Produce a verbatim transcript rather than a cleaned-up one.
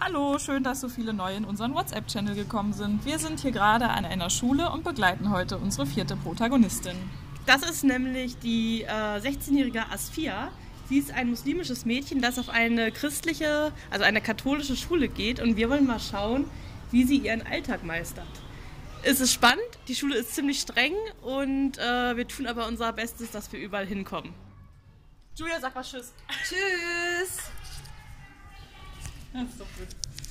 Hallo, schön, dass so viele neu in unseren WhatsApp-Channel gekommen sind. Wir sind hier gerade an einer Schule und begleiten heute unsere vierte Protagonistin. Das ist nämlich die äh, sechzehnjährige Asfia. Sie ist ein muslimisches Mädchen, das auf eine christliche, also eine katholische Schule geht. Und wir wollen mal schauen, wie sie ihren Alltag meistert. Es ist spannend, die Schule ist ziemlich streng und äh, wir tun aber unser Bestes, dass wir überall hinkommen. Julia, sag mal Tschüss. Tschüss. Das ist doch gut.